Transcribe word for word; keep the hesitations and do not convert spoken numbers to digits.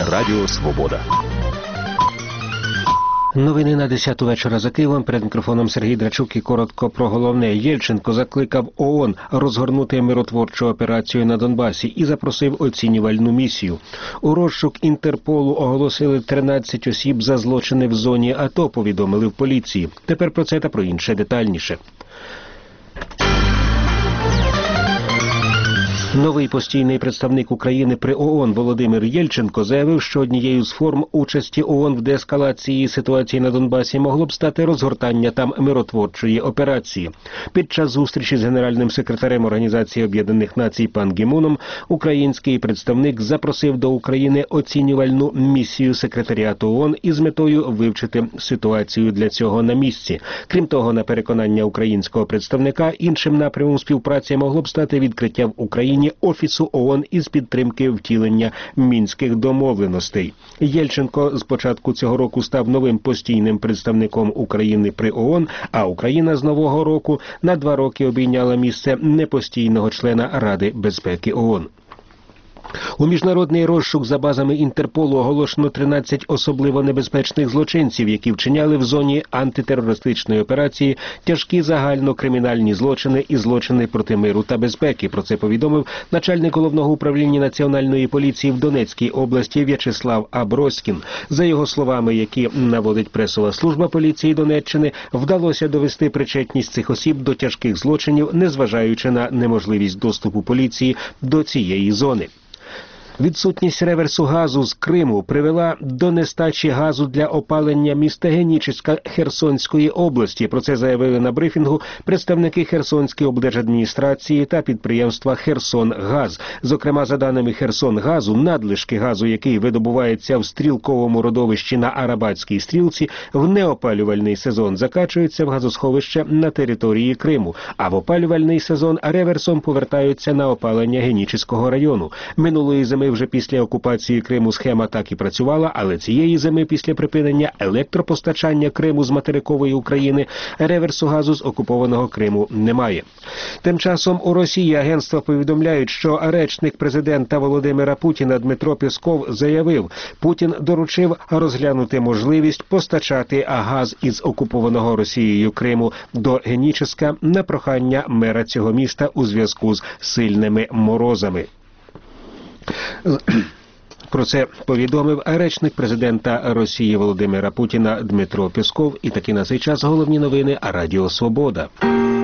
Радіо Свобода. Новини на десяту вечора за Києвом. Перед мікрофоном Сергій Драчук і коротко про головне. Єльченко закликав ООН розгорнути миротворчу операцію на Донбасі і запросив оцінювальну місію. У розшук Інтерполу оголосили тринадцять осіб за злочини в зоні АТО, повідомили в поліції. Тепер про це та про інше детальніше. Новий постійний представник України при ООН Володимир Єльченко заявив, що однією з форм участі ООН в деескалації ситуації на Донбасі могло б стати розгортання там миротворчої операції. Під час зустрічі з генеральним секретарем Організації Об'єднаних Націй Пан Гі Муном український представник запросив до України оцінювальну місію секретаріату ООН із метою вивчити ситуацію для цього на місці. Крім того, на переконання українського представника, іншим напрямом співпраці могло б стати відкриття в Україні Офісу ООН із підтримки втілення Мінських домовленостей. Єльченко з початку цього року став новим постійним представником України при ООН, а Україна з нового року на два роки обійняла місце непостійного члена Ради безпеки ООН. У міжнародний розшук за базами Інтерполу оголошено тринадцять особливо небезпечних злочинців, які вчиняли в зоні антитерористичної операції тяжкі загальнокримінальні злочини і злочини проти миру та безпеки. Про це повідомив начальник головного управління Національної поліції в Донецькій області В'ячеслав Аброськін. За його словами, які наводить пресова служба поліції Донеччини, вдалося довести причетність цих осіб до тяжких злочинів, незважаючи на неможливість доступу поліції до цієї зони. Відсутність реверсу газу з Криму привела до нестачі газу для опалення міста Генічеська Херсонської області. Про це заявили на брифінгу представники Херсонської облдержадміністрації та підприємства «Херсонгаз». Зокрема, за даними «Херсонгазу», надлишки газу, який видобувається в стрілковому родовищі на Арабатській стрілці, в неопалювальний сезон закачуються в газосховище на території Криму, а в опалювальний сезон реверсом повертаються на опалення Генічеського району. Минулої зими вже після окупації Криму схема так і працювала, але цієї зими після припинення електропостачання Криму з материкової України реверсу газу з окупованого Криму немає. Тим часом у Росії агентства повідомляють, що речник президента Володимира Путіна Дмитро Пєсков заявив, Путін доручив розглянути можливість постачати газ із окупованого Росією Криму до Генічеська на прохання мера цього міста у зв'язку з сильними морозами. Про це повідомив речник президента Росії Володимира Путіна Дмитро Пєсков. І таки на цей час головні новини Радіо Свобода.